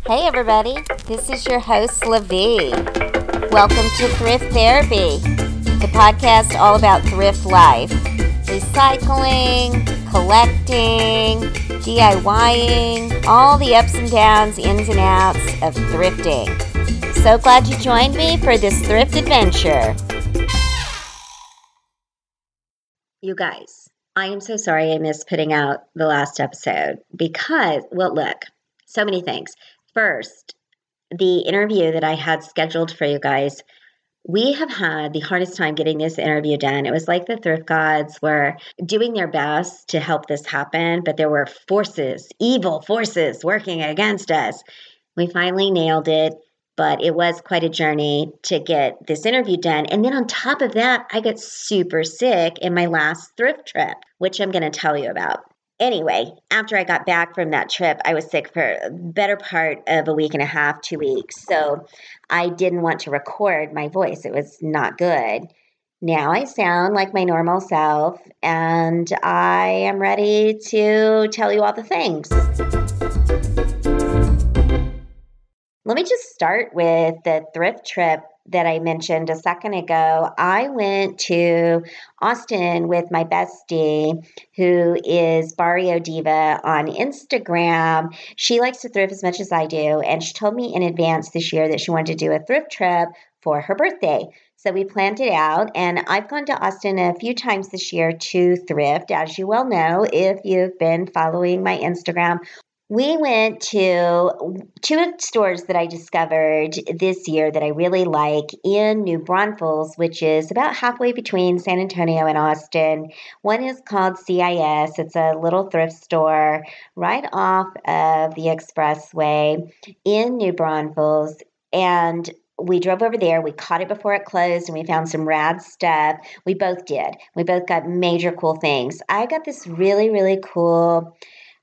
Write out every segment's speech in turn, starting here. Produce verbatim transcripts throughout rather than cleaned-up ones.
Hey everybody, this is your host LaVie. Welcome to Thrift Therapy, the podcast all about thrift life, recycling, collecting, DIYing, all the ups and downs, ins and outs of thrifting. So glad you joined me for this thrift adventure. You guys, I am so sorry I missed putting out the last episode because, well, look, so many things. First, the interview that I had scheduled for you guys, we have had the hardest time getting this interview done. It was like the thrift gods were doing their best to help this happen, but there were forces, evil forces working against us. We finally nailed it, but it was quite a journey to get this interview done. And then on top of that, I got super sick in my last thrift trip, which I'm going to tell you about. Anyway, after I got back from that trip, I was sick for a better part of a week and a half, two weeks. So I didn't want to record my voice. It was not good. Now I sound like my normal self, and I am ready to tell you all the things. Let me just start with the thrift trip that I mentioned a second ago. I went to Austin with my bestie, who is Barrio Diva on Instagram. She likes to thrift as much as I do, and she told me in advance this year that she wanted to do a thrift trip for her birthday. So we planned it out, and I've gone to Austin a few times this year to thrift, as you well know if you've been following my Instagram. We went to two stores that I discovered this year that I really like in New Braunfels, which is about halfway between San Antonio and Austin. One is called C I S. It's a little thrift store right off of the expressway in New Braunfels. And we drove over there. We caught it before it closed, and we found some rad stuff. We both did. We both got major cool things. I got this really, really cool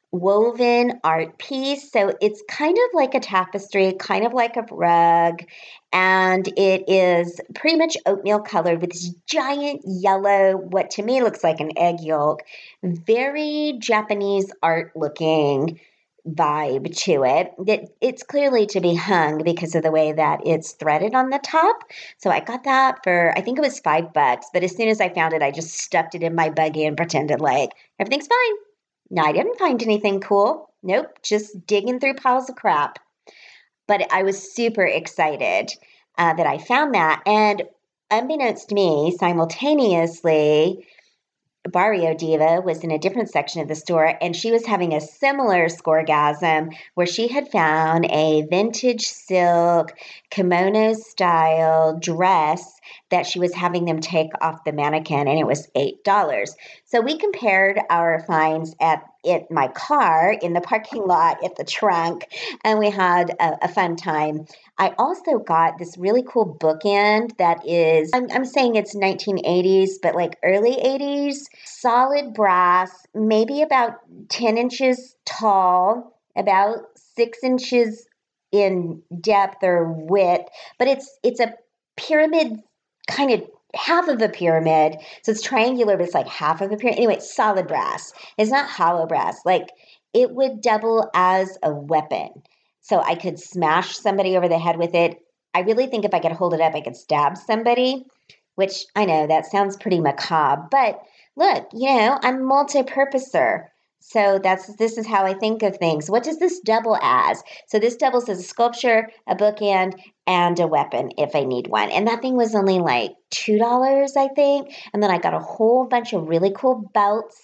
woven art piece. So it's kind of like a tapestry, kind of like a rug, and it is pretty much oatmeal colored with this giant yellow, what to me looks like an egg yolk, very Japanese art looking vibe to it. That it's clearly to be hung because of the way that it's threaded on the top. So I got that for, I think it was five bucks, but as soon as I found it, I just stuffed it in my buggy and pretended like everything's fine. No, I didn't find anything cool. Nope, just digging through piles of crap. But I was super excited uh, that I found that. And unbeknownst to me, simultaneously, Barrio Diva was in a different section of the store, and she was having a similar scoregasm where she had found a vintage silk kimono style dress that she was having them take off the mannequin, and it was eight dollars. So we compared our finds at at my car in the parking lot at the trunk, and we had a, a fun time. I also got this really cool bookend that is, I'm, I'm saying it's nineteen eighties, but like early eighties, solid brass, maybe about ten inches tall, about six inches in depth or width, but it's it's a pyramid, kind of half of a pyramid. So it's triangular, but it's like half of a pyramid. Anyway, it's solid brass. It's not hollow brass. Like it would double as a weapon. So I could smash somebody over the head with it. I really think if I could hold it up, I could stab somebody, which I know that sounds pretty macabre, but look, you know, I'm multi-purposer. So that's this is how I think of things. What does this double as? So this doubles as a sculpture, a bookend, and a weapon if I need one. And that thing was only like two dollars, I think. And then I got a whole bunch of really cool belts.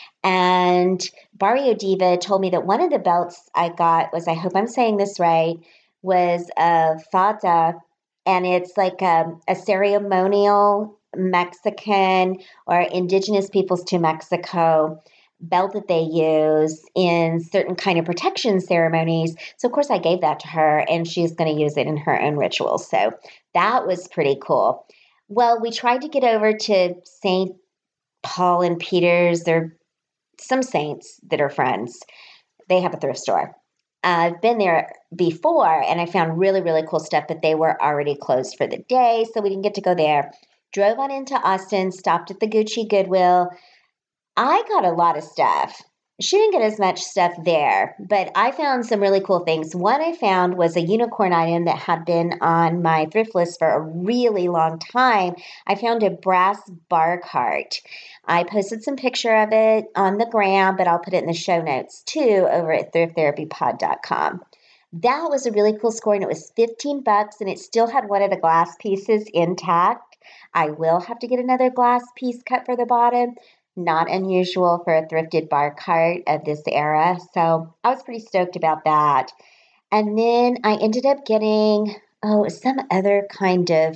And Barrio Diva told me that one of the belts I got was, I hope I'm saying this right, was a fata. And it's like a, a ceremonial Mexican or indigenous peoples to Mexico belt that they use in certain kind of protection ceremonies. So of course I gave that to her, and she's going to use it in her own rituals. So that was pretty cool. Well, we tried to get over to Saint Paul and Peter's. They're some saints that are friends. They have a thrift store. I've been there before, and I found really, really cool stuff, but they were already closed for the day, so we didn't get to go there. Drove on into Austin, stopped at the Gucci Goodwill. I got a lot of stuff. She didn't get as much stuff there, but I found some really cool things. One I found was a unicorn item that had been on my thrift list for a really long time. I found a brass bar cart. I posted some picture of it on the gram, but I'll put it in the show notes too over at thrift therapy pod dot com. That was a really cool score, and it was fifteen bucks, and it still had one of the glass pieces intact. I will have to get another glass piece cut for the bottom. Not unusual for a thrifted bar cart of this era. So I was pretty stoked about that. And then I ended up getting, oh, some other kind of,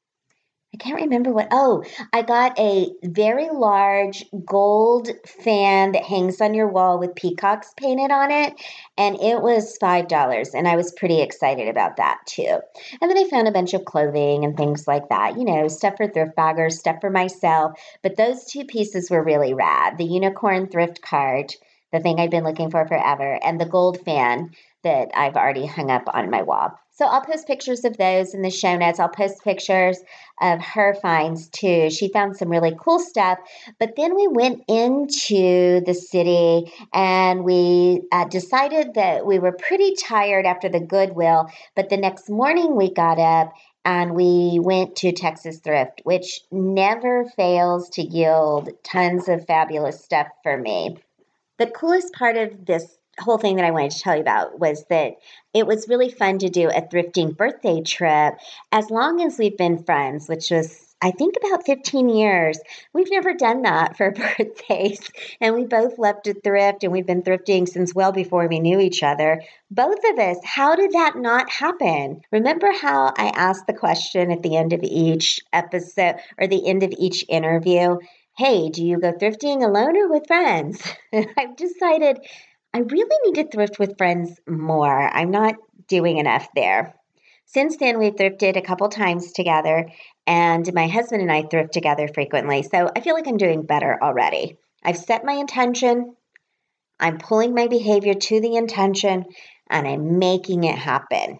I can't remember what. Oh, I got a very large gold fan that hangs on your wall with peacocks painted on it. And it was five dollars. And I was pretty excited about that too. And then I found a bunch of clothing and things like that, you know, stuff for thrift baggers, stuff for myself. But those two pieces were really rad. The unicorn thrift cart, the thing I've been looking for forever, and the gold fan that I've already hung up on my wall. So I'll post pictures of those in the show notes. I'll post pictures of her finds too. She found some really cool stuff. But then we went into the city and we uh, decided that we were pretty tired after the Goodwill. But the next morning we got up and we went to Texas Thrift, which never fails to yield tons of fabulous stuff for me. The coolest part of this whole thing that I wanted to tell you about was that it was really fun to do a thrifting birthday trip as long as we've been friends, which was, I think, about fifteen years. We've never done that for birthdays, and we both love to thrift, and we've been thrifting since well before we knew each other. Both of us, how did that not happen? Remember how I asked the question at the end of each episode or the end of each interview? Hey, do you go thrifting alone or with friends? I've decided I really need to thrift with friends more. I'm not doing enough there. Since then, we've thrifted a couple times together, and my husband and I thrift together frequently. So I feel like I'm doing better already. I've set my intention, I'm pulling my behavior to the intention, and I'm making it happen.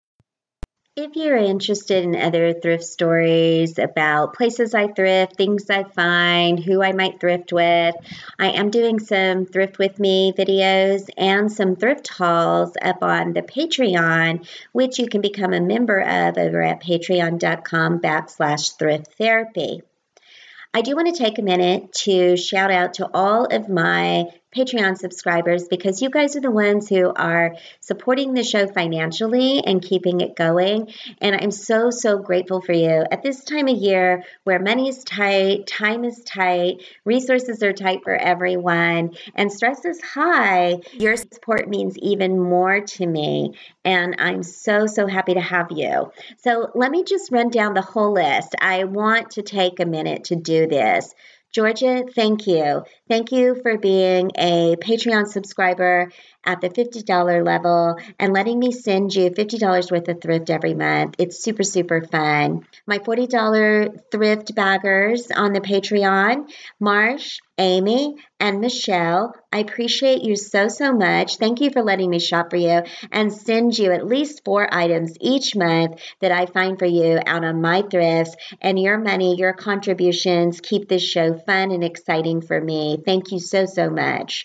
If you're interested in other thrift stories about places I thrift, things I find, who I might thrift with, I am doing some Thrift With Me videos and some thrift hauls up on the Patreon, which you can become a member of over at patreon.com backslash thrift therapy. I do want to take a minute to shout out to all of my Patreon subscribers because you guys are the ones who are supporting the show financially and keeping it going. And I'm so, so grateful for you. At this time of year where money is tight, time is tight, resources are tight for everyone, and stress is high, your support means even more to me. And I'm so, so happy to have you. So let me just run down the whole list. I want to take a minute to do this. Georgia, thank you. Thank you for being a Patreon subscriber at the fifty dollars level and letting me send you fifty dollars worth of thrift every month. It's super, super fun. My forty dollars thrift baggers on the Patreon, Marsh, Amy, and Michelle, I appreciate you so, so much. Thank you for letting me shop for you and send you at least four items each month that I find for you out on my thrifts. And your money, your contributions keep this show fun and exciting for me. Thank you so, so much.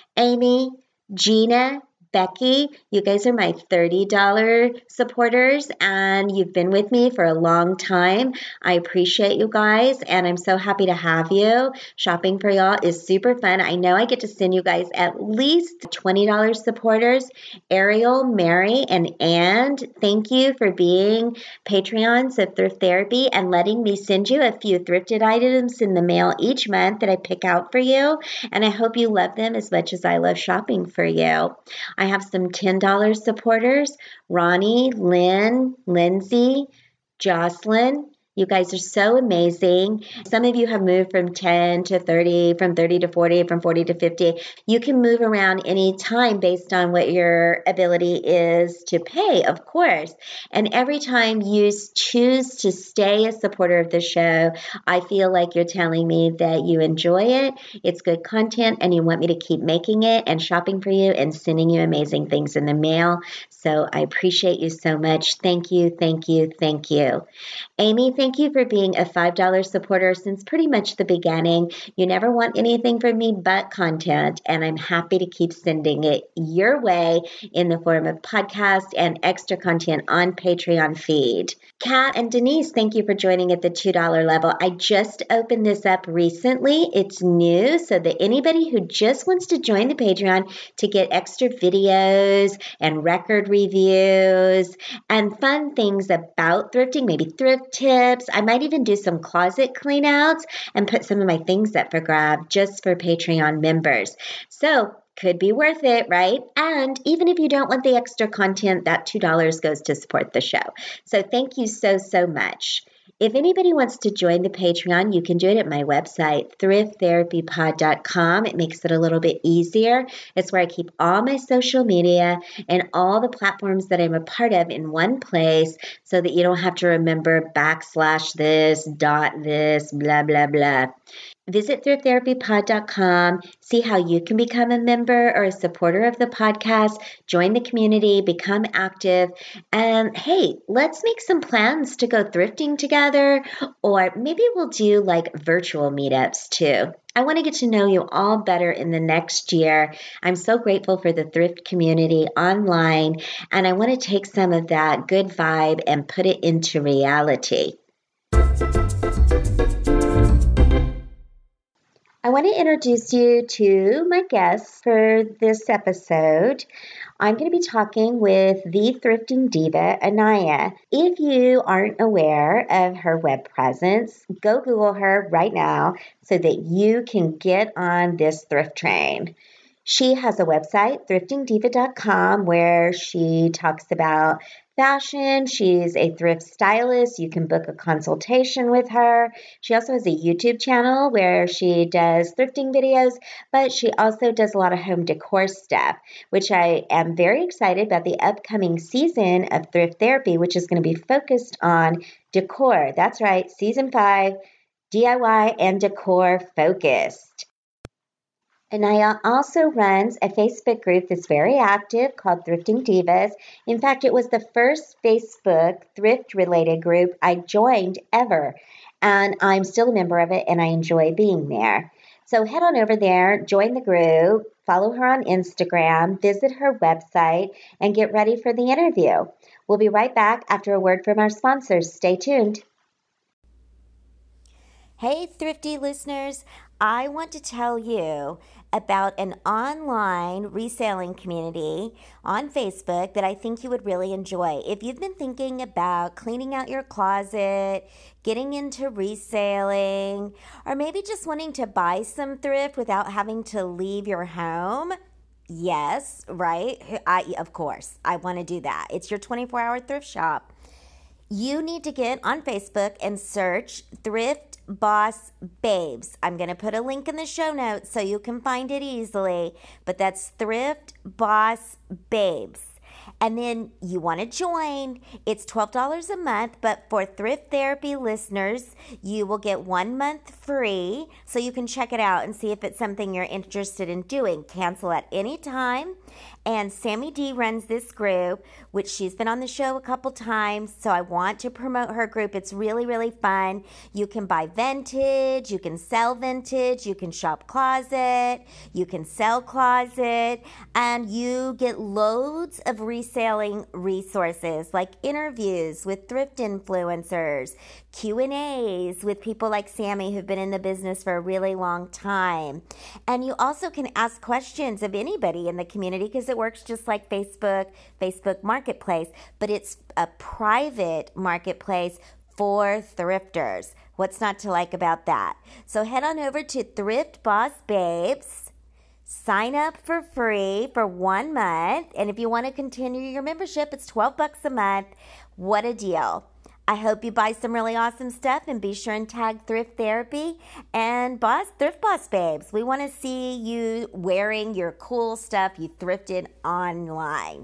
Amy, Gina, Becky, you guys are my thirty dollars supporters and you've been with me for a long time. I appreciate you guys and I'm so happy to have you. Shopping for y'all is super fun. I know I get to send you guys at least twenty dollars supporters. Ariel, Mary, and Ann, thank you for being Patreons of Thrift Therapy and letting me send you a few thrifted items in the mail each month that I pick out for you. And I hope you love them as much as I love shopping for you. I have some ten dollars supporters, Ronnie, Lynn, Lindsay, Jocelyn. You guys are so amazing. Some of you have moved from ten to thirty, from thirty to forty, from forty to fifty. You can move around anytime based on what your ability is to pay, of course. And every time you choose to stay a supporter of the show, I feel like you're telling me that you enjoy it, it's good content, and you want me to keep making it and shopping for you and sending you amazing things in the mail. So I appreciate you so much. Thank you, thank you, thank you. Amy, thank you for being a five dollars supporter since pretty much the beginning. You never want anything from me but content, and I'm happy to keep sending it your way in the form of podcast and extra content on Patreon feed. Kat and Denise, thank you for joining at the two dollars level. I just opened this up recently. It's new, so that anybody who just wants to join the Patreon to get extra videos and record reviews and fun things about thrifting, maybe thrift tips. I might even do some closet cleanouts and put some of my things up for grab just for Patreon members. So could be worth it, right? And even if you don't want the extra content, that two dollars goes to support the show. So thank you so, so much. If anybody wants to join the Patreon, you can do it at my website, thrift therapy pod dot com. It makes it a little bit easier. It's where I keep all my social media and all the platforms that I'm a part of in one place so that you don't have to remember backslash this, dot this, blah, blah, blah. Visit thrift therapy pod dot com, see how you can become a member or a supporter of the podcast, join the community, become active, and hey, let's make some plans to go thrifting together, or maybe we'll do like virtual meetups too. I want to get to know you all better in the next year. I'm so grateful for the thrift community online, and I want to take some of that good vibe and put it into reality. I want to introduce you to my guests for this episode. I'm going to be talking with the thrifting diva, Anaya. If you aren't aware of her web presence, go Google her right now so that you can get on this thrift train. She has a website, thrifting diva dot com, where she talks about fashion. She's a thrift stylist. You can book a consultation with her. She also has a YouTube channel where she does thrifting videos, but she also does a lot of home decor stuff, which I am very excited about the upcoming season of Thrift Therapy, which is going to be focused on decor. That's right, season five, D I Y and decor focused. Anaya also runs a Facebook group that's very active called Thrifting Divas. In fact, it was the first Facebook thrift-related group I joined ever, and I'm still a member of it, and I enjoy being there. So head on over there, join the group, follow her on Instagram, visit her website, and get ready for the interview. We'll be right back after a word from our sponsors. Stay tuned. Hey, thrifty listeners, I want to tell you about an online reselling community on Facebook that I think you would really enjoy. If you've been thinking about cleaning out your closet, getting into reselling, or maybe just wanting to buy some thrift without having to leave your home, yes, right? I, of course, I want to do that. It's your twenty-four hour thrift shop. You need to get on Facebook and search Thrift Boss Babes. I'm going to put a link in the show notes so you can find it easily, but that's Thrift Boss Babes. And then you want to join. It's twelve dollars a month, but for Thrift Therapy listeners, you will get one month free, so you can check it out and see if it's something you're interested in doing. Cancel at any time. And Sammy D runs this group, which she's been on the show a couple times, so I want to promote her group. It's really, really fun. You can buy vintage, you can sell vintage, you can shop closet, you can sell closet, and you get loads of reselling resources like interviews with thrift influencers, Q and A's with people like Sammy who've been in the business for a really long time. And you also can ask questions of anybody in the community because it works just like Facebook, Facebook Marketplace, but it's a private marketplace for thrifters. What's not to like about that? So head on over to Thrift Boss Babes, sign up for free for one month, and if you want to continue your membership, it's twelve bucks a month. What a deal. I hope you buy some really awesome stuff, and be sure and tag Thrift Therapy and Boss Thrift Boss Babes. We want to see you wearing your cool stuff you thrifted online.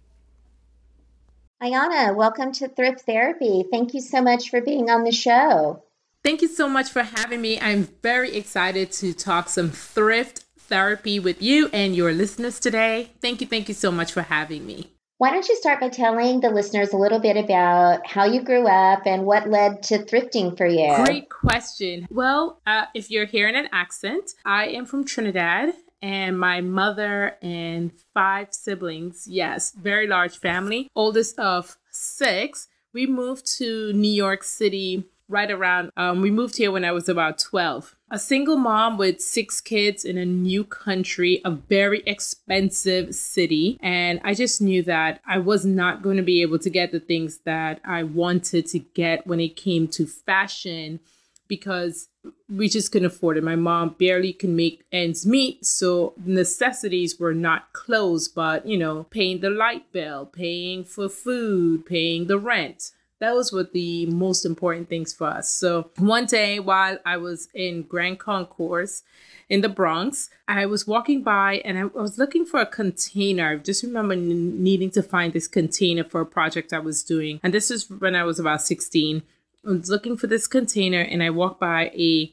Ayana, welcome to Thrift Therapy. Thank you so much for being on the show. Thank you so much for having me. I'm very excited to talk some thrift therapy with you and your listeners today. Thank you. Thank you so much for having me. Why don't you start by telling the listeners a little bit about how you grew up and what led to thrifting for you? Great question. Well, uh, if you're hearing an accent, I am from Trinidad, and my mother and five siblings, yes, very large family, oldest of six. We moved to New York City right around, um, we moved here when I was about twelve. A single mom with six kids in a new country, a very expensive city. And I just knew that I was not going to be able to get the things that I wanted to get when it came to fashion, because we just couldn't afford it. My mom barely can make ends meet. So necessities were not clothes, but, you know, paying the light bill, paying for food, paying the rent. Those were the most important things for us. So one day while I was in Grand Concourse in the Bronx, I was walking by and I was looking for a container. I just remember n- needing to find this container for a project I was doing. And this is when I was about sixteen. I was looking for this container and I walked by a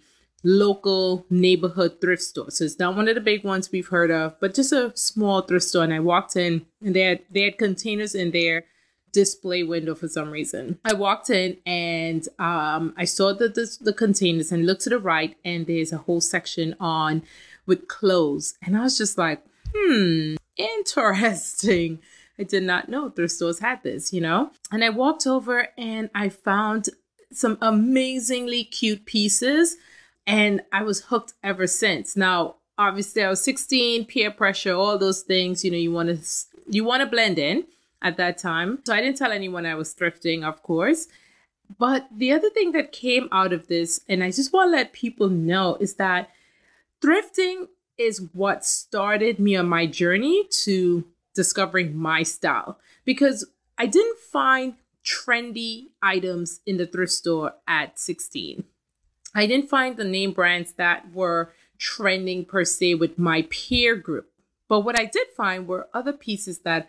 local neighborhood thrift store. So it's not one of the big ones we've heard of, but just a small thrift store. And I walked in and they had, they had containers in there display window for some reason. I walked in and um, I saw the, the the containers and looked to the right, and there's a whole section on with clothes. And I was just like, hmm, interesting. I did not know thrift stores had this, you know? And I walked over and I found some amazingly cute pieces, and I was hooked ever since. Now, obviously I was sixteen, peer pressure, all those things, you know, you want to you want to blend in at that time. So I didn't tell anyone I was thrifting, of course. But the other thing that came out of this, and I just want to let people know, is that thrifting is what started me on my journey to discovering my style. Because I didn't find trendy items in the thrift store at sixteen. I didn't find the name brands that were trending per se with my peer group. But what I did find were other pieces that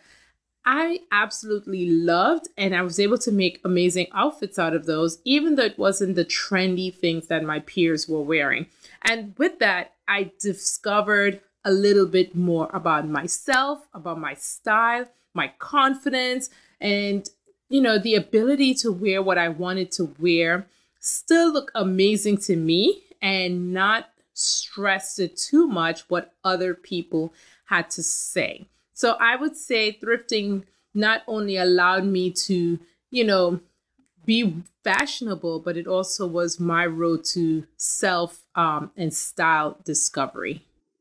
I absolutely loved, and I was able to make amazing outfits out of those, even though it wasn't the trendy things that my peers were wearing. And with that, I discovered a little bit more about myself, about my style, my confidence, and, you know, the ability to wear what I wanted to wear, still look amazing to me, and not stress it too much what other people had to say. So I would say thrifting not only allowed me to, you know, be fashionable, but it also was my road to self um, and style discovery.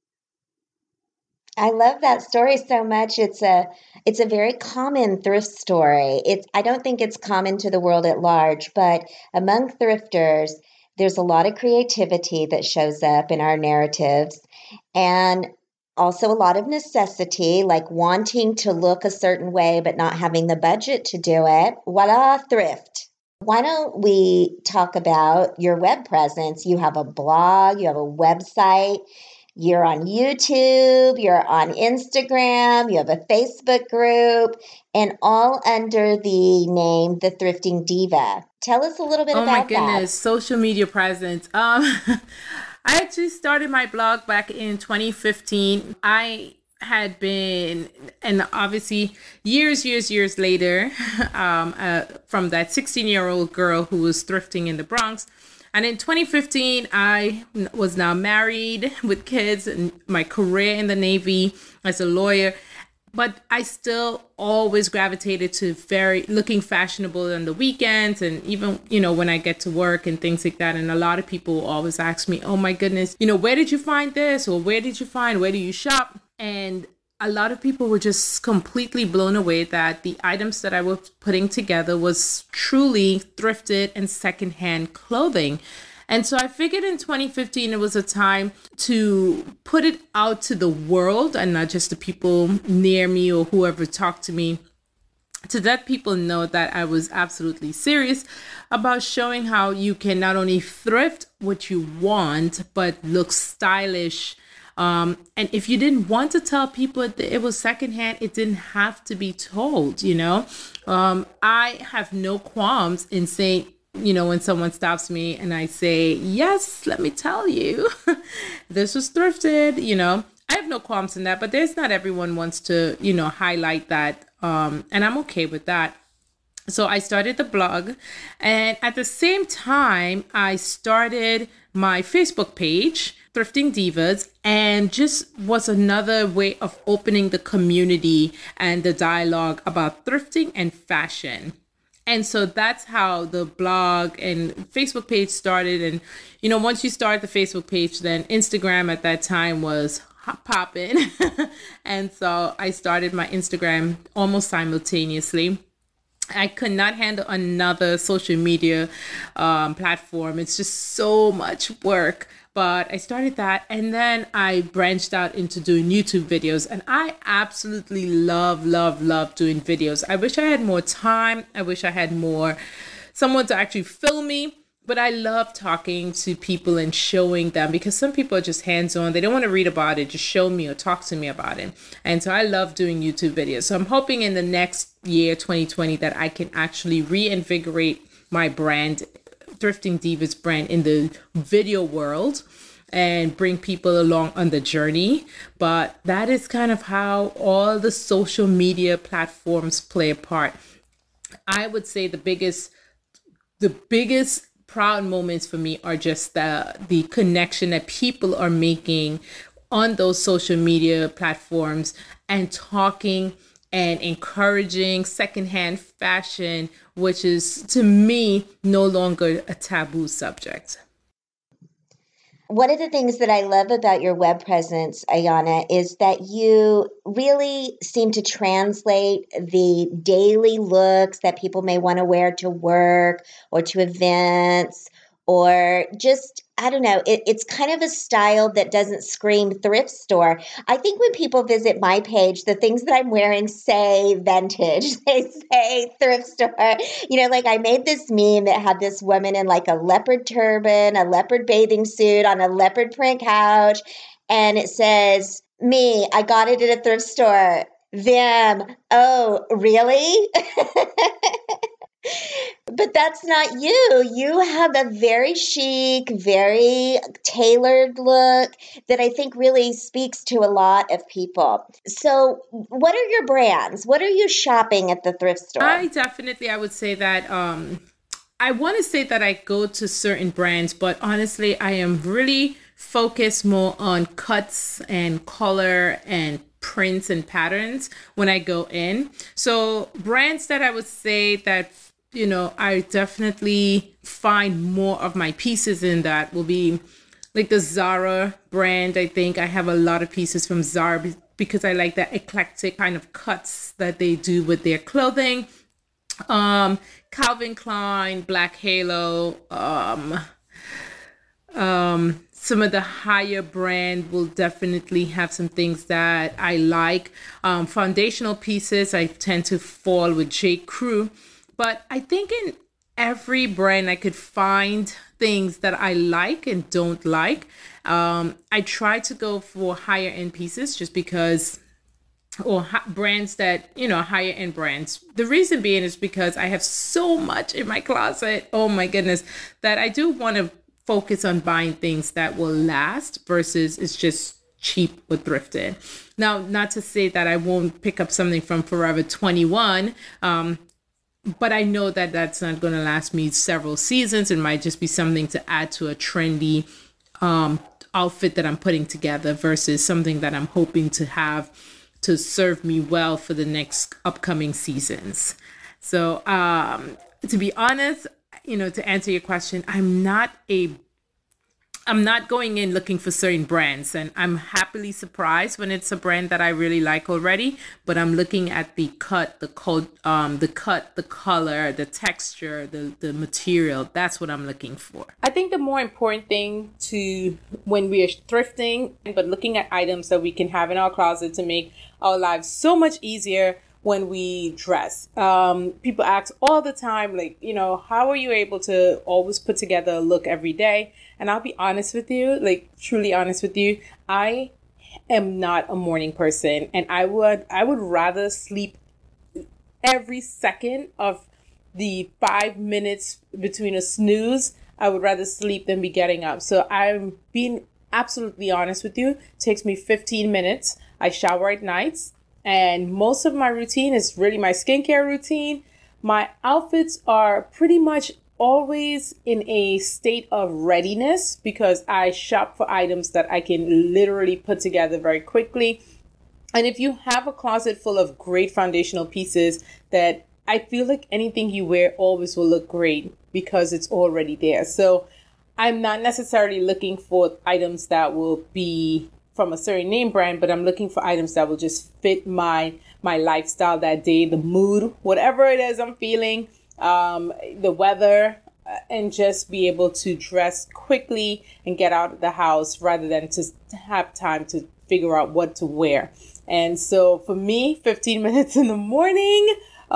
I love that story so much. It's a it's a very common thrift story. It's I don't think it's common to the world at large, but among thrifters, there's a lot of creativity that shows up in our narratives, and also a lot of necessity, like wanting to look a certain way but not having the budget to do it. Voila, thrift. Why don't we talk about your web presence? You have a blog, you have a website, you're on YouTube, you're on Instagram, you have a Facebook group, and all under the name The Thrifting Diva. Tell us a little bit Oh about my that. goodness, social media presence. Um, I actually started my blog back in twenty fifteen. I had been, and obviously years, years, years later, um, uh, from that sixteen-year-old girl who was thrifting in the Bronx. And in twenty fifteen, I was now married with kids and my career in the Navy as a lawyer. But I still always gravitated to very looking fashionable on the weekends, and even, you know, when I get to work and things like that. And a lot of people always ask me, oh my goodness, you know, where did you find this? Or where did you find, where do you shop? And a lot of people were just completely blown away that the items that I was putting together was truly thrifted and secondhand clothing. And so I figured in twenty fifteen, it was a time to put it out to the world, and not just the people near me or whoever talked to me, to let people know that I was absolutely serious about showing how you can not only thrift what you want, but look stylish. Um, and if you didn't want to tell people it was secondhand, it didn't have to be told, you know. Um, I have no qualms in saying, you know, when someone stops me and I say, yes, let me tell you, this was thrifted, you know, I have no qualms in that, but there's not everyone wants to, you know, highlight that Um, and I'm okay with that. So I started the blog, and at the same time, I started my Facebook page, Thrifting Divas, and just was another way of opening the community and the dialogue about thrifting and fashion. And so that's how the blog and Facebook page started. And, you know, once you start the Facebook page, then Instagram at that time was hot popping. And so I started my Instagram almost simultaneously. I could not handle another social media um, platform. It's just so much work. But I started that, and then I branched out into doing YouTube videos. And I absolutely love, love, love doing videos. I wish I had more time. I wish I had more someone to actually film me. But I love talking to people and showing them, because some people are just hands-on. They don't want to read about it. Just show me or talk to me about it. And so I love doing YouTube videos. So I'm hoping in the next year, twenty twenty, that I can actually reinvigorate my brand, Thrifting Divas brand, in the video world and bring people along on the journey. But that is kind of how all the social media platforms play a part. I would say the biggest, the biggest proud moments for me are just the the connection that people are making on those social media platforms and talking and encouraging secondhand fashion, which is to me no longer a taboo subject. One of the things that I love about your web presence, Ayana, is that you really seem to translate the daily looks that people may want to wear to work or to events, or just, I don't know, it, it's kind of a style that doesn't scream thrift store. I think when people visit my page, the things that I'm wearing say vintage. They say thrift store. You know, like I made this meme that had this woman in like a leopard turban, a leopard bathing suit on a leopard print couch. And it says, me, I got it at a thrift store. Them, oh, really? But that's not you. You have a very chic, very tailored look that I think really speaks to a lot of people. So what are your brands? What are you shopping at the thrift store? I definitely, I would say that, um, I want to say that I go to certain brands, but honestly, I am really focused more on cuts and color and prints and patterns when I go in. So brands that I would say that, you know, I definitely find more of my pieces in that will be like the Zara brand. I think I have a lot of pieces from Zara because I like that eclectic kind of cuts that they do with their clothing. Um, Calvin Klein, Black Halo, um, um, some of the higher brand will definitely have some things that I like. Um, foundational pieces, I tend to fall with J. Crew. But I think in every brand, I could find things that I like and don't like. Um, I try to go for higher end pieces just because, or ha- brands that, you know, higher end brands. The reason being is because I have so much in my closet, oh my goodness, that I do want to focus on buying things that will last versus it's just cheap or thrifted. Now, not to say that I won't pick up something from Forever twenty-one, um, but I know that that's not going to last me several seasons. It might just be something to add to a trendy um, outfit that I'm putting together versus something that I'm hoping to have to serve me well for the next upcoming seasons. So um, to be honest, you know, to answer your question, I'm not a I'm not going in looking for certain brands, and I'm happily surprised when it's a brand that I really like already, but I'm looking at the cut, the code, um, the cut, the color, the texture, the, the material. That's what I'm looking for. I think the more important thing to when we are thrifting, but looking at items that we can have in our closet to make our lives so much easier when we dress. Um, people ask all the time, like, you know, how are you able to always put together a look every day? And I'll be honest with you, like truly honest with you, I am not a morning person, and I would I would rather sleep every second of the five minutes between a snooze. I would rather sleep than be getting up. So I'm being absolutely honest with you. It takes me fifteen minutes. I shower at nights. And most of my routine is really my skincare routine. My outfits are pretty much always in a state of readiness because I shop for items that I can literally put together very quickly. And if you have a closet full of great foundational pieces, that I feel like anything you wear always will look great because it's already there. So I'm not necessarily looking for items that will be from a certain name brand, but I'm looking for items that will just fit my my lifestyle that day, the mood, whatever it is I'm feeling, um, the weather, uh, and just be able to dress quickly and get out of the house rather than to have time to figure out what to wear. And so for me, fifteen minutes in the morning,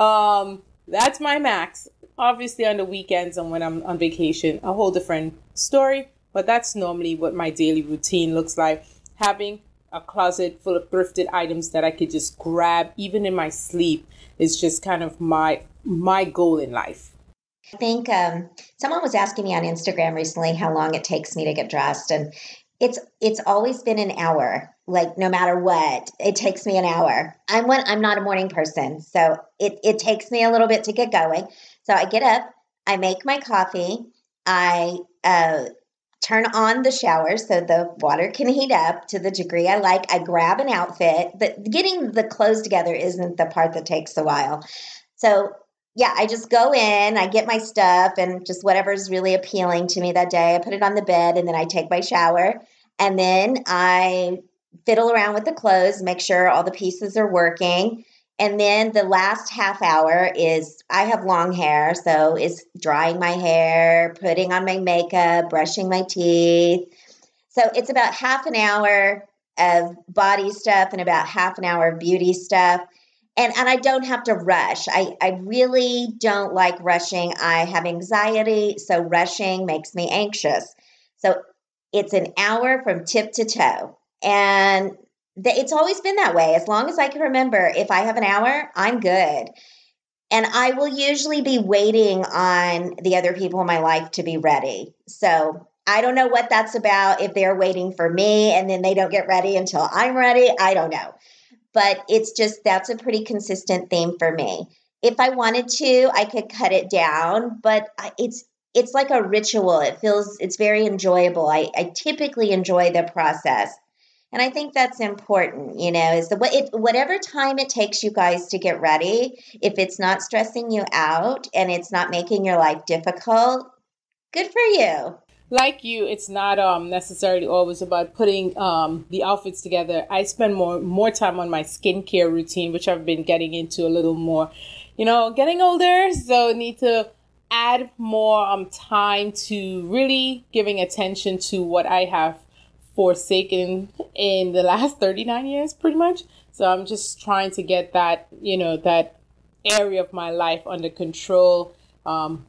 um, that's my max. Obviously on the weekends and when I'm on vacation, a whole different story, but that's normally what my daily routine looks like. Having a closet full of thrifted items that I could just grab even in my sleep is just kind of my my goal in life. I think um, someone was asking me on Instagram recently how long it takes me to get dressed, and it's it's always been an hour. Like no matter what, it takes me an hour. I'm one. I'm not a morning person, so it it takes me a little bit to get going. So I get up, I make my coffee, I uh, turn on the shower so the water can heat up to the degree I like. I grab an outfit, but getting the clothes together isn't the part that takes a while. So yeah, I just go in, I get my stuff and just whatever's really appealing to me that day. I put it on the bed and then I take my shower and then I fiddle around with the clothes, make sure all the pieces are working. And then the last half hour is, I have long hair, so it's drying my hair, putting on my makeup, brushing my teeth. So it's about half an hour of body stuff and about half an hour of beauty stuff. And and I don't have to rush. I, I really don't like rushing. I have anxiety, so rushing makes me anxious. So it's an hour from tip to toe. And it's always been that way. As long as I can remember, if I have an hour, I'm good. And I will usually be waiting on the other people in my life to be ready. So I don't know what that's about, if they're waiting for me and then they don't get ready until I'm ready. I don't know. But it's just, that's a pretty consistent theme for me. If I wanted to, I could cut it down, but it's it's like a ritual. It feels, it's very enjoyable. I, I typically enjoy the process. And I think that's important, you know, is the what if whatever time it takes you guys to get ready, if it's not stressing you out and it's not making your life difficult, good for you. Like you, it's not um, necessarily always about putting um, the outfits together. I spend more more time on my skincare routine, which I've been getting into a little more. You know, getting older, so need to add more um, time to really giving attention to what I have forsaken in the last thirty-nine years, pretty much. So I'm just trying to get that, you know, that area of my life under control. Um,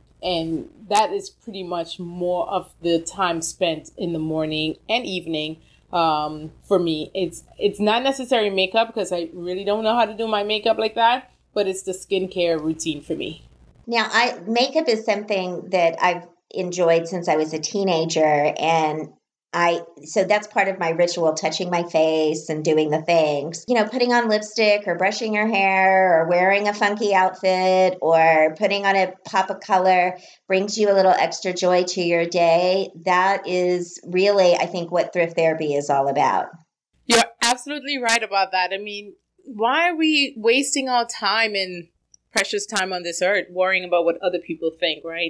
and that is pretty much more of the time spent in the morning and evening. Um, for me, it's, it's not necessarily makeup because I really don't know how to do my makeup like that, but it's the skincare routine for me. Now, I makeup is something that I've enjoyed since I was a teenager, and I so that's part of my ritual, touching my face and doing the things. You know, putting on lipstick or brushing your hair or wearing a funky outfit or putting on a pop of color brings you a little extra joy to your day. That is really, I think, what thrift therapy is all about. You're absolutely right about that. I mean, why are we wasting our time and precious time on this earth worrying about what other people think, right?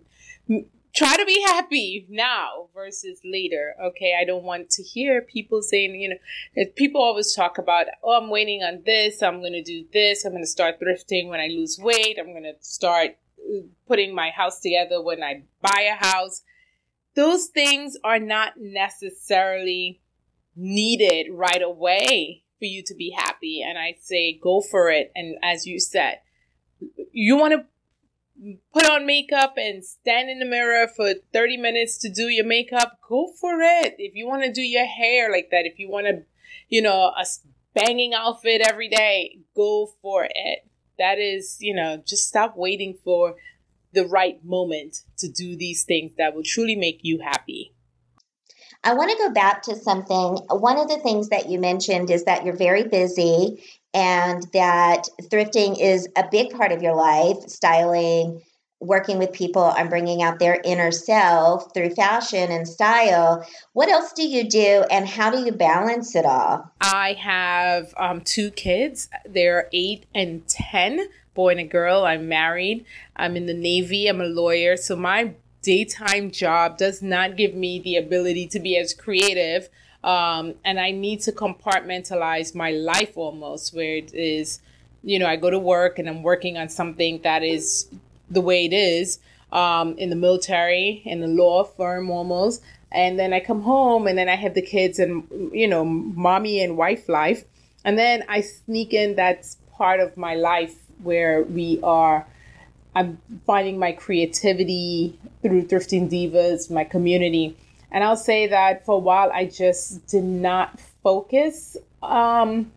Try to be happy now versus later. Okay, I don't want to hear people saying, you know, people always talk about, oh, I'm waiting on this. I'm going to do this. I'm going to start thrifting when I lose weight. I'm going to start putting my house together when I buy a house. Those things are not necessarily needed right away for you to be happy. And I say, go for it. And as you said, you want to put on makeup and stand in the mirror for thirty minutes to do your makeup, go for it. If you want to do your hair like that, if you want to, you know, a banging outfit every day, go for it. That is, you know, just stop waiting for the right moment to do these things that will truly make you happy. I want to go back to something. One of the things that you mentioned is that you're very busy and that thrifting is a big part of your life, styling, working with people on bringing out their inner self through fashion and style. What else do you do and how do you balance it all? I have um, two kids. They're eight and ten, boy and a girl. I'm married. I'm in the Navy. I'm a lawyer. So my daytime job does not give me the ability to be as creative. Um, and I need to compartmentalize my life almost, where it is, you know, I go to work and I'm working on something that is the way it is, um, in the military, in the law firm almost. And then I come home and then I have the kids and, you know, mommy and wife life. And then I sneak in that part of my life where we are, I'm finding my creativity through Thrifting Divas, my community. And I'll say that for a while, I just did not focus. Um,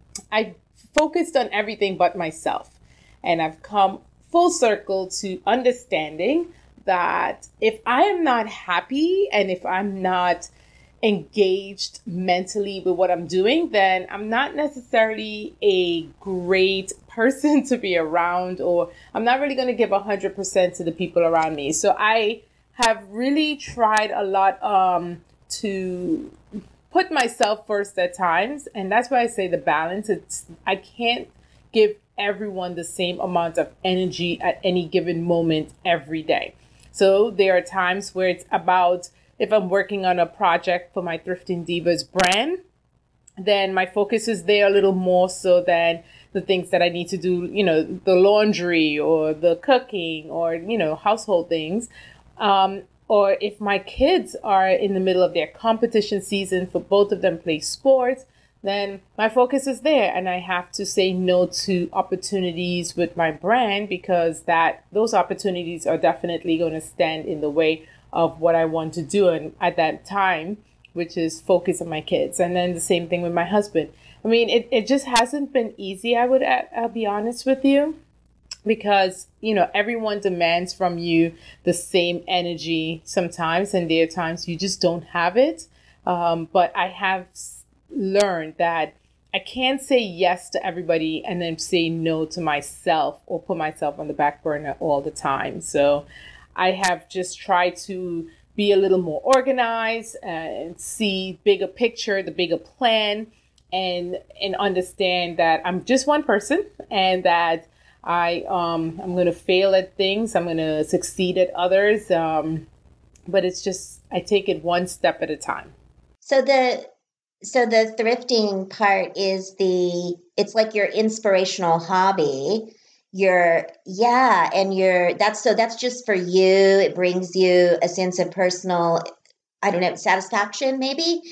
I focused on everything but myself. And I've come full circle to understanding that if I am not happy and if I'm not engaged mentally with what I'm doing, then I'm not necessarily a great person to be around, or I'm not really going to give one hundred percent to the people around me. So I have really tried a lot um, to put myself first at times. And that's why I say the balance. It's I can't give everyone the same amount of energy at any given moment every day. So there are times where it's about, if I'm working on a project for my Thrifting Divas brand, then my focus is there a little more so than the things that I need to do, you know, the laundry or the cooking or, you know, household things. Um, or if my kids are in the middle of their competition season, for both of them play sports, then my focus is there, and I have to say no to opportunities with my brand because that those opportunities are definitely going to stand in the way of what I want to do and at that time, which is focus on my kids. And then the same thing with my husband. I mean, it, it just hasn't been easy, I would I'll be honest with you, because, you know, everyone demands from you the same energy sometimes, and there are times you just don't have it. Um, but I have learned that I can't say yes to everybody and then say no to myself or put myself on the back burner all the time. So I have just tried to be a little more organized and see bigger picture, the bigger plan, and and understand that I'm just one person and that I um I'm gonna fail at things, I'm gonna succeed at others, um, but it's just I take it one step at a time. So the So the thrifting part is the, it's like your inspirational hobby. Your, yeah, and your, that's, so that's just for you. It brings you a sense of personal, I don't know, satisfaction maybe?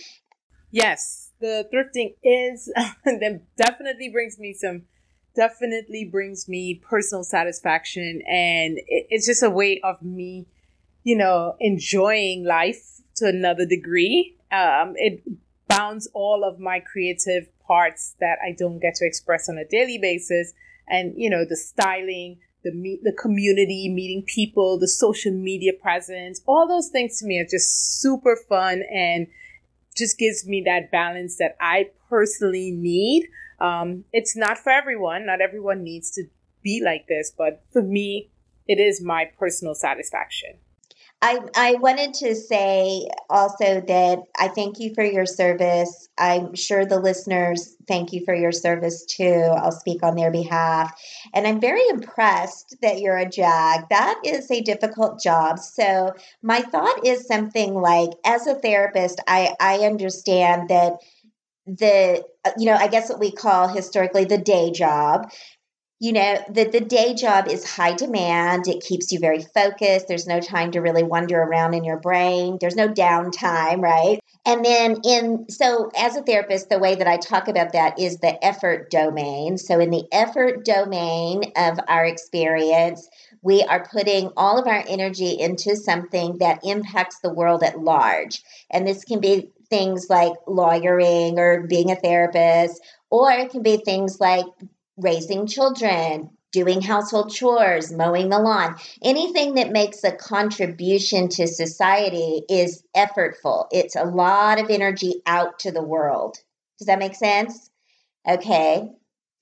Yes, the thrifting is, that definitely brings me some, definitely brings me personal satisfaction. And it, it's just a way of me, you know, enjoying life to another degree. Um, it bounds all of my creative parts that I don't get to express on a daily basis. And, you know, the styling, the meet, the community, meeting people, the social media presence, all those things to me are just super fun and just gives me that balance that I personally need. Um, it's not for everyone. Not everyone needs to be like this, but for me, it is my personal satisfaction. I, I wanted to say also that I thank you for your service. I'm sure the listeners thank you for your service too. I'll speak on their behalf. And I'm very impressed that you're a JAG. That is a difficult job. So my thought is something like, as a therapist, I, I understand that the, you know, I guess what we call historically the day job. You know, that the day job is high demand. It keeps you very focused. There's no time to really wander around in your brain. There's no downtime, right? And then in, so as a therapist, the way that I talk about that is the effort domain. So in the effort domain of our experience, we are putting all of our energy into something that impacts the world at large. And this can be things like lawyering or being a therapist, or it can be things like raising children, doing household chores, mowing the lawn, anything that makes a contribution to society is effortful. It's a lot of energy out to the world. Does that make sense? Okay.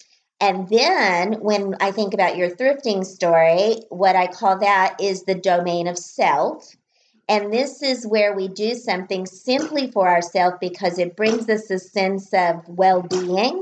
And then when I think about your thrifting story, what I call that is the domain of self. And this is where we do something simply for ourselves because it brings us a sense of well-being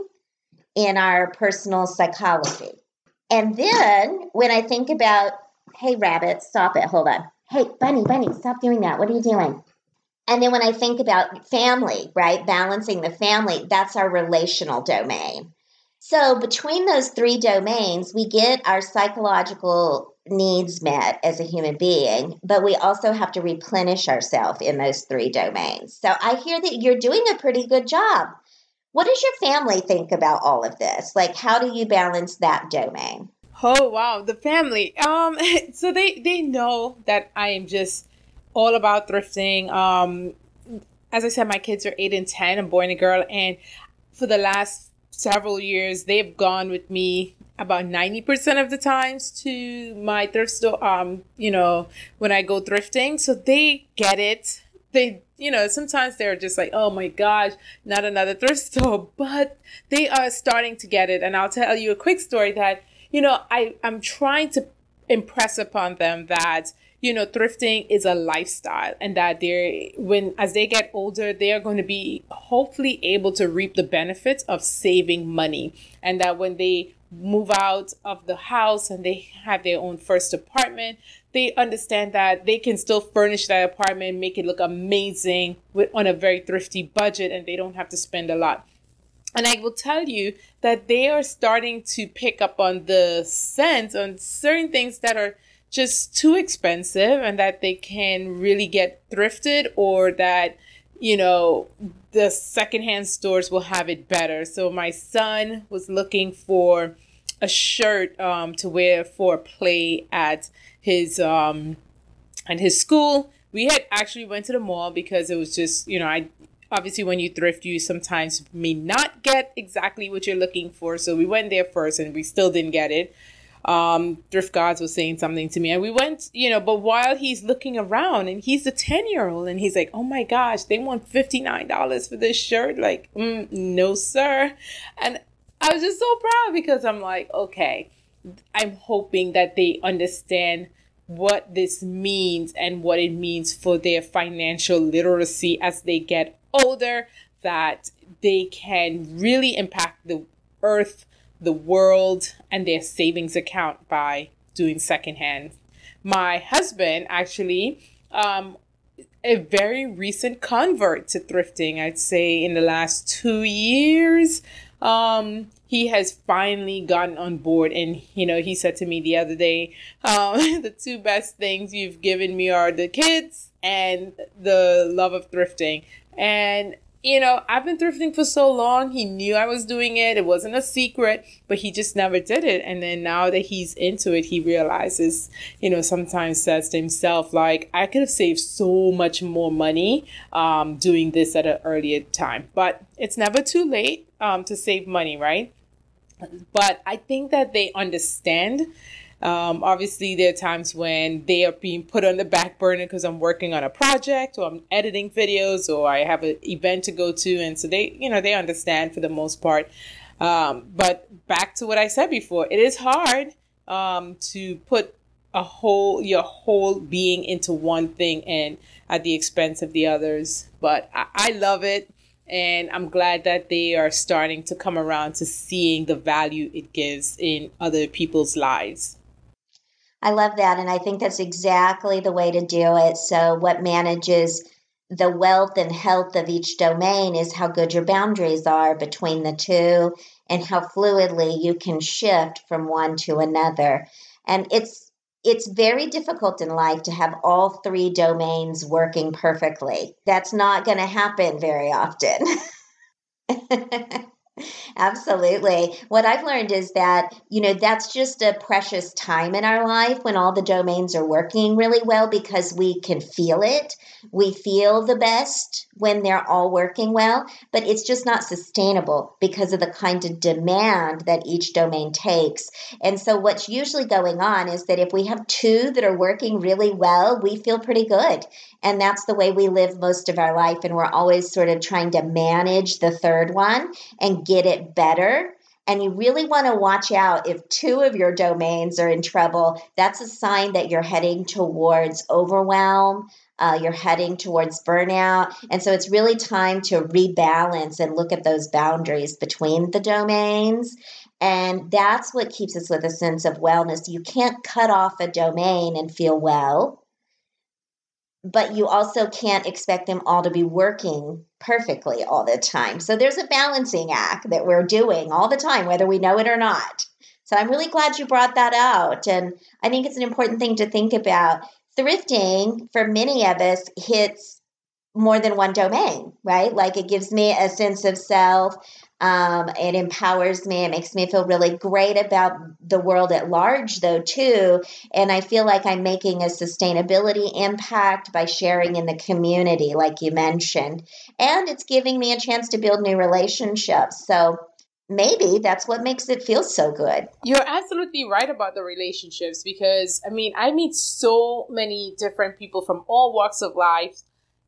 in our personal psychology. And then when I think about, hey, rabbit, stop it, hold on. Hey, bunny, bunny, stop doing that. What are you doing? And then when I think about family, right, balancing the family, that's our relational domain. So between those three domains, we get our psychological needs met as a human being, but we also have to replenish ourselves in those three domains. So I hear that you're doing a pretty good job. What does your family think about all of this? Like, how do you balance that domain? Oh, wow. The family. Um, so they, they know that I am just all about thrifting. Um, as I said, my kids are eight and ten, a boy and a girl. And for the last several years, they've gone with me about ninety percent of the times to my thrift store, um, you know, when I go thrifting. So they get it. They, you know, sometimes they're just like, oh my gosh, not another thrift store, but they are starting to get it. And I'll tell you a quick story that, you know, I, I'm trying to impress upon them that, you know, thrifting is a lifestyle and that they're, when, as they get older, they are going to be hopefully able to reap the benefits of saving money. And that when they move out of the house and they have their own first apartment, they understand that they can still furnish that apartment, make it look amazing with, on a very thrifty budget, and they don't have to spend a lot. And I will tell you that they are starting to pick up on the sense on certain things that are just too expensive and that they can really get thrifted, or that, you know, the secondhand stores will have it better. So my son was looking for a shirt um, to wear for play at his um, at his school. We had actually went to the mall because it was just, you know, I obviously when you thrift, you sometimes may not get exactly what you're looking for. So we went there first and we still didn't get it. Um, Thrift Gods was saying something to me and we went, you know, but while he's looking around and he's a ten year old and he's like, oh my gosh, they want fifty-nine dollars for this shirt. Like, mm, no, sir. And I was just so proud because I'm like, okay, I'm hoping that they understand what this means and what it means for their financial literacy as they get older, that they can really impact the earth, the world, and their savings account by doing secondhand. My husband actually, um, a very recent convert to thrifting, I'd say in the last two years, um, he has finally gotten on board. And, you know, he said to me the other day, um, the two best things you've given me are the kids and the love of thrifting. And, you know, I've been thrifting for so long. He knew I was doing it. It wasn't a secret, but he just never did it. And then now that he's into it, he realizes, you know, sometimes says to himself, like, I could have saved so much more money um, doing this at an earlier time. But it's never too late um, to save money, right? But I think that they understand. Um, obviously, there are times when they are being put on the back burner because I'm working on a project or I'm editing videos or I have an event to go to. And so they, you know, they understand for the most part. Um, but back to what I said before, it is hard um, to put a whole, your whole being into one thing and at the expense of the others. But I, I love it. And I'm glad that they are starting to come around to seeing the value it gives in other people's lives. I love that. And I think that's exactly the way to do it. So what manages the wealth and health of each domain is how good your boundaries are between the two and how fluidly you can shift from one to another. And it's It's very difficult in life to have all three domains working perfectly. That's not going to happen very often. Absolutely. What I've learned is that, you know, that's just a precious time in our life when all the domains are working really well because we can feel it. We feel the best when they're all working well, but it's just not sustainable because of the kind of demand that each domain takes. And so what's usually going on is that if we have two that are working really well, we feel pretty good. And that's the way we live most of our life. And we're always sort of trying to manage the third one and get it better. And you really want to watch out if two of your domains are in trouble. That's a sign that you're heading towards overwhelm. Uh, you're heading towards burnout. And so it's really time to rebalance and look at those boundaries between the domains. And that's what keeps us with a sense of wellness. You can't cut off a domain and feel well, but you also can't expect them all to be working perfectly all the time. So there's a balancing act that we're doing all the time, whether we know it or not. So I'm really glad you brought that out. And I think it's an important thing to think about. Thrifting, for many of us, hits more than one domain, right? Like it gives me a sense of self. Um, it empowers me. It makes me feel really great about the world at large, though, too. And I feel like I'm making a sustainability impact by sharing in the community, like you mentioned. And it's giving me a chance to build new relationships. So maybe that's what makes it feel so good. You're absolutely right about the relationships because, I mean, I meet so many different people from all walks of life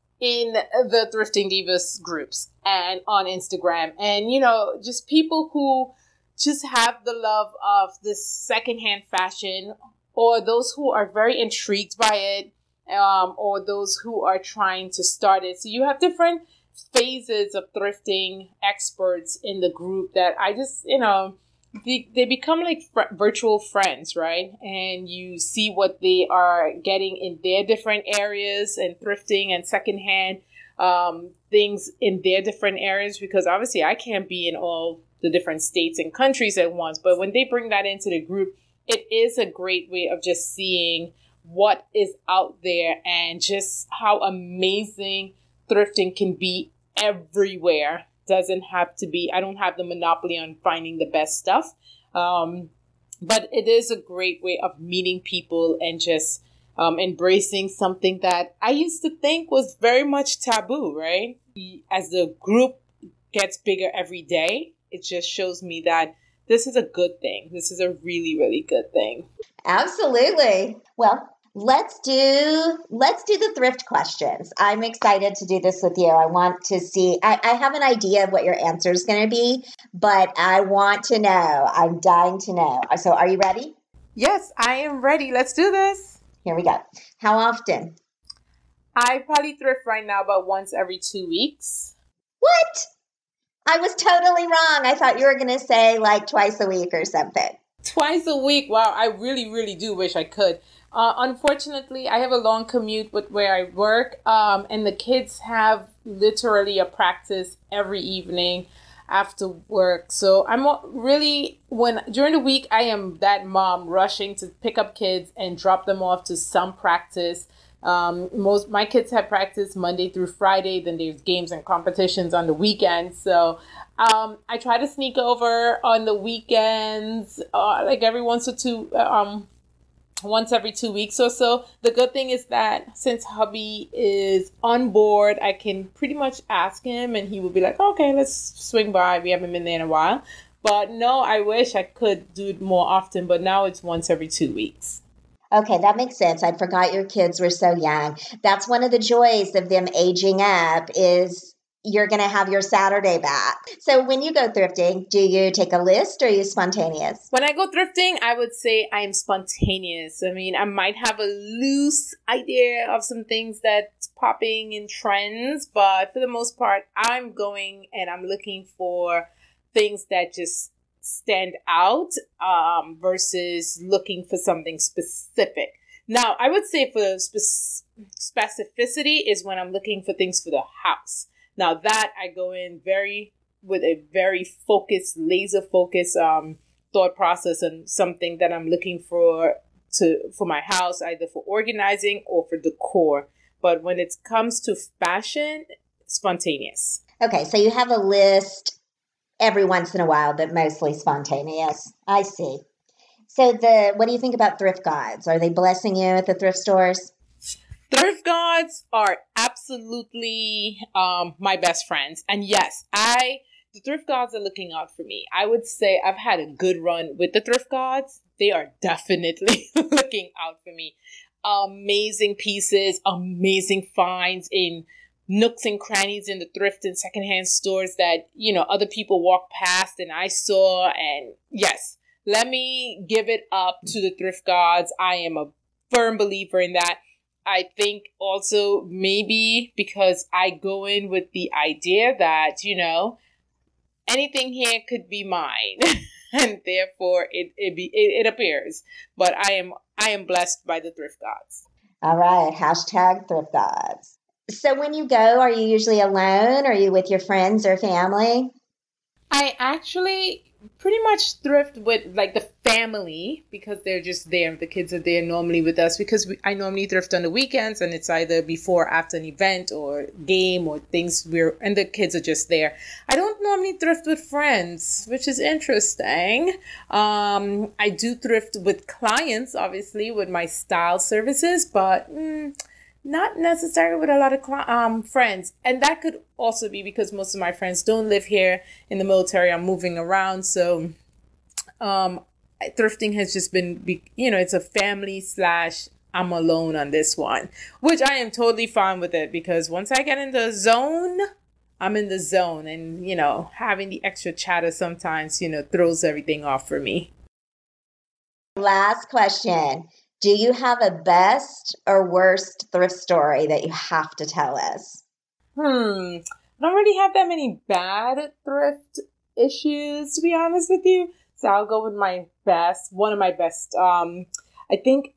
in the Thrifting Divas groups and on Instagram. And, you know, just people who just have the love of this secondhand fashion, or those who are very intrigued by it, um, or those who are trying to start it. So you have different phases of thrifting experts in the group that I just, you know, they, they become like fr- virtual friends, right? And you see what they are getting in their different areas and thrifting and secondhand um, things in their different areas, because obviously I can't be in all the different states and countries at once. But when they bring that into the group, it is a great way of just seeing what is out there and just how amazing thrifting can be everywhere. Doesn't have to be, I don't have the monopoly on finding the best stuff. Um, but it is a great way of meeting people and just um, embracing something that I used to think was very much taboo, right? As the group gets bigger every day, it just shows me that this is a good thing. This is a really, really good thing. Absolutely. Well, Let's do let's do the thrift questions. I'm excited to do this with you. I want to see, I, I have an idea of what your answer is going to be, but I want to know. I'm dying to know. So are you ready? Yes, I am ready. Let's do this. Here we go. How often? I probably thrift right now about once every two weeks. What? I was totally wrong. I thought you were going to say like twice a week or something. Twice a week? Wow, I really, really do wish I could. Uh, unfortunately, I have a long commute with where I work, um, and the kids have literally a practice every evening after work. So I'm really, when during the week, I am that mom rushing to pick up kids and drop them off to some practice. Um, most my kids have practice Monday through Friday. Then there's games and competitions on the weekends. So um, I try to sneak over on the weekends, uh, like every once or two. Um, once every two weeks or so. The good thing is that since hubby is on board, I can pretty much ask him and he will be like, okay, let's swing by. We haven't been there in a while. But no, I wish I could do it more often, but now it's once every two weeks. Okay, that makes sense. I forgot your kids were so young. That's one of the joys of them aging up is you're going to have your Saturday back. So when you go thrifting, do you take a list or are you spontaneous? When I go thrifting, I would say I am spontaneous. I mean, I might have a loose idea of some things that's popping in trends, but for the most part, I'm going and I'm looking for things that just stand out um, versus looking for something specific. Now, I would say for spe- specificity is when I'm looking for things for the house. Now that I go in very with a very focused, laser focused um, thought process and something that I'm looking for to for my house, either for organizing or for decor. But when it comes to fashion, spontaneous. Okay, so you have a list every once in a while, but mostly spontaneous. I see. So the what do you think about thrift gods? Are they blessing you at the thrift stores? Thrift gods are absolutely um, my best friends. And yes, I the thrift gods are looking out for me. I would say I've had a good run with the thrift gods. They are definitely looking out for me. Amazing pieces, amazing finds in nooks and crannies in the thrift and secondhand stores that, you know, other people walk past and I saw. And yes, let me give it up to the thrift gods. I am a firm believer in that. I think also maybe because I go in with the idea that, you know, anything here could be mine. And therefore it it, be, it it appears. But I am I am blessed by the thrift gods. All right. Hashtag thrift gods. So when you go, are you usually alone? Or are you with your friends or family? I actually pretty much thrift with like the family because they're just there. The kids are there normally with us because we, I normally thrift on the weekends and it's either before or after an event or game or things we're and the kids are just there. I don't normally thrift with friends, which is interesting. Um, I do thrift with clients, obviously, with my style services, but mm, not necessarily with a lot of um, friends. And that could also be because most of my friends don't live here in the military. I'm moving around. So um, thrifting has just been, you know, it's a family slash I'm alone on this one, which I am totally fine with it because once I get in the zone, I'm in the zone. And, you know, having the extra chatter sometimes, you know, throws everything off for me. Last question. Do you have a best or worst thrift story that you have to tell us? Hmm. I don't really have that many bad thrift issues, to be honest with you. So I'll go with my best. One of my best. Um, I think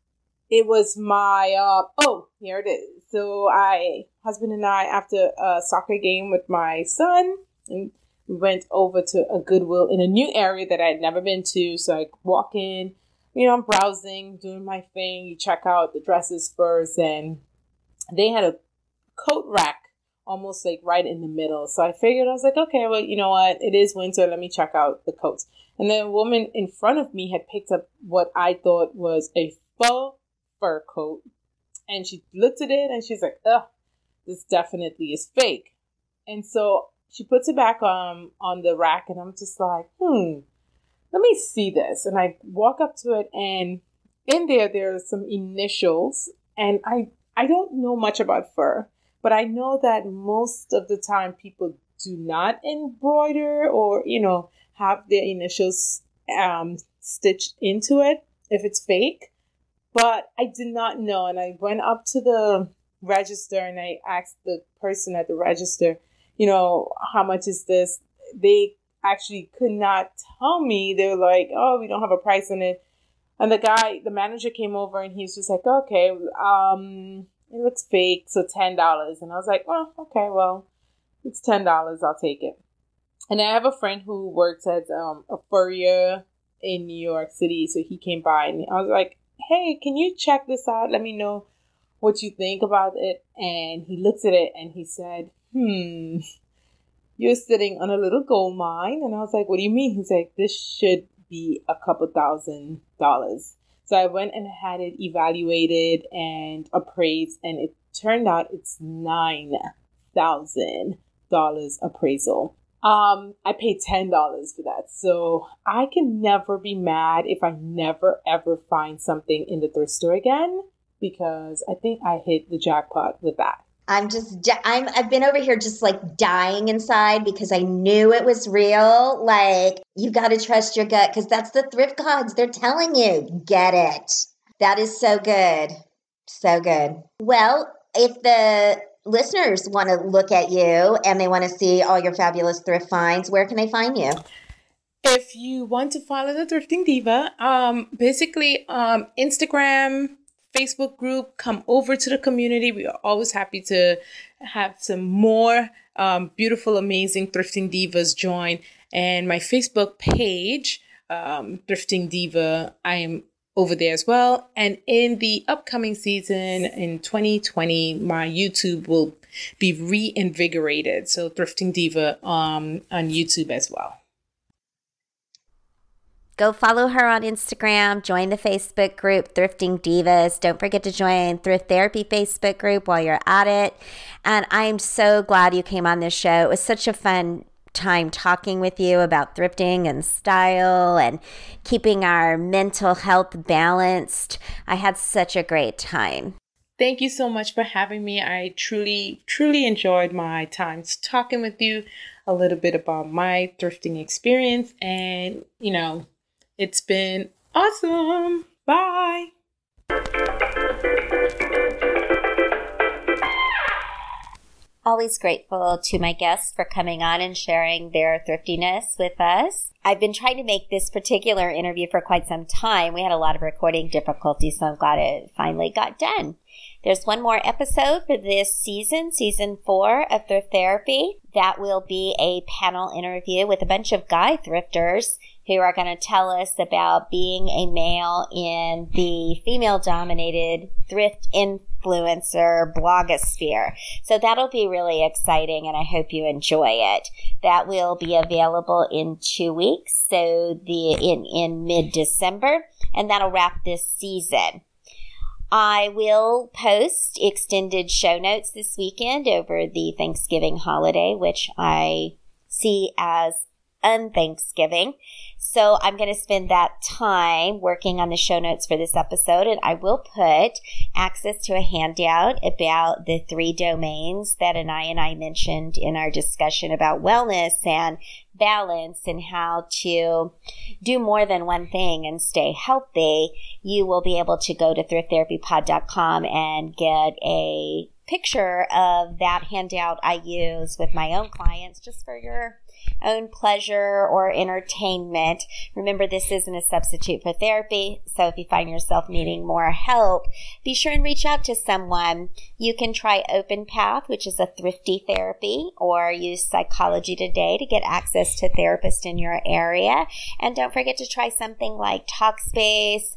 it was my, uh, oh, here it is. So I, husband and I, after a soccer game with my son, and we went over to a Goodwill in a new area that I had never been to. So I walk in. You know, I'm browsing, doing my thing. You check out the dresses first, and they had a coat rack almost like right in the middle. So I figured, I was like, okay, well, you know what? It is winter. Let me check out the coats. And then a woman in front of me had picked up what I thought was a faux fur coat. And she looked at it and she's like, ugh, this definitely is fake. And so she puts it back on, on the rack, and I'm just like, hmm. Let me see this. And I walk up to it, and in there, there are some initials. And I, I don't know much about fur, but I know that most of the time people do not embroider or, you know, have their initials um, stitched into it if it's fake. But I did not know. And I went up to the register and I asked the person at the register, you know, how much is this? They actually could not tell me. They were like, oh, we don't have a price on it. And the guy, the manager came over and he's just like, okay, um, it looks fake, so ten dollars. And I was like, oh, okay, well, it's ten dollars. I'll take it. And I have a friend who works at um, a furrier in New York City. So he came by and I was like, hey, can you check this out? Let me know what you think about it. And he looks at it and he said, hmm, you're sitting on a little gold mine. And I was like, what do you mean? He's like, this should be a couple thousand dollars. So I went and had it evaluated and appraised, and it turned out it's nine thousand dollars appraisal. Um, I paid ten dollars for that. So I can never be mad if I never ever find something in the thrift store again, because I think I hit the jackpot with that. I'm just, I'm, I've been over here just like dying inside because I knew it was real. Like, you got to trust your gut because that's the thrift gods. They're telling you, get it. That is so good. So good. Well, if the listeners want to look at you and they want to see all your fabulous thrift finds, where can they find you? If you want to follow the Thrifting Diva, um, basically um, Instagram, Facebook group, come over to the community. We are always happy to have some more um, beautiful, amazing Thrifting Divas join. And my Facebook page, um, Thrifting Diva, I am over there as well. And in the upcoming season in twenty twenty, my YouTube will be reinvigorated. So Thrifting Diva um, on YouTube as well. Go follow her on Instagram. Join the Facebook group, Thrifting Divas. Don't forget to join Thrift Therapy Facebook group while you're at it. And I'm so glad you came on this show. It was such a fun time talking with you about thrifting and style and keeping our mental health balanced. I had such a great time. Thank you so much for having me. I truly, truly enjoyed my time talking with you a little bit about my thrifting experience. And, you know, it's been awesome. Bye. Always grateful to my guests for coming on and sharing their thriftiness with us. I've been trying to make this particular interview for quite some time. We had a lot of recording difficulties, so I'm glad it finally got done. There's one more episode for this season, season four of Thrift Therapy. That will be a panel interview with a bunch of guy thrifters who are going to tell us about being a male in the female-dominated thrift influencer blogosphere. So that'll be really exciting, and I hope you enjoy it. That will be available in two weeks, so the in, in mid-December, and that'll wrap this season. I will post extended show notes this weekend over the Thanksgiving holiday, which I see as un-Thanksgiving. So I'm going to spend that time working on the show notes for this episode, and I will put access to a handout about the three domains that Anaya and I mentioned in our discussion about wellness and balance and how to do more than one thing and stay healthy. You will be able to go to thrift therapy pod dot com and get a picture of that handout I use with my own clients just for your own pleasure or entertainment. Remember, this isn't a substitute for therapy, so if you find yourself needing more help, be sure and reach out to someone. You can try OpenPath, which is a thrifty therapy, or use Psychology Today to get access to therapists in your area. And don't forget to try something like Talkspace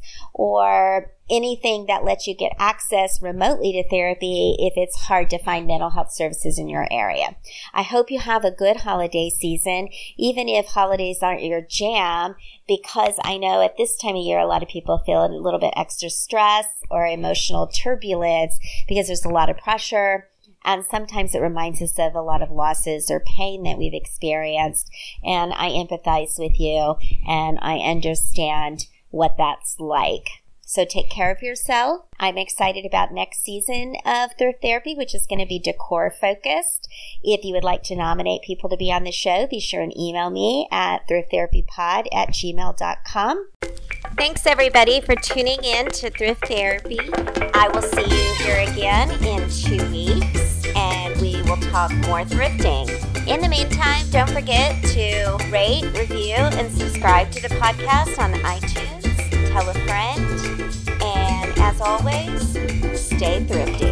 or anything that lets you get access remotely to therapy if it's hard to find mental health services in your area. I hope you have a good holiday season, even if holidays aren't your jam, because I know at this time of year, a lot of people feel a little bit extra stress or emotional turbulence because there's a lot of pressure. And sometimes it reminds us of a lot of losses or pain that we've experienced. And I empathize with you and I understand what that's like. So take care of yourself. I'm excited about next season of Thrift Therapy, which is going to be decor focused. If you would like to nominate people to be on the show, be sure and email me at thrift therapy pod at gmail dot com. Thanks everybody for tuning in to Thrift Therapy. I will see you here again in two weeks and we will talk more thrifting. In the meantime, don't forget to rate, review, and subscribe to the podcast on iTunes. Tell a friend. And as always, stay thrifty.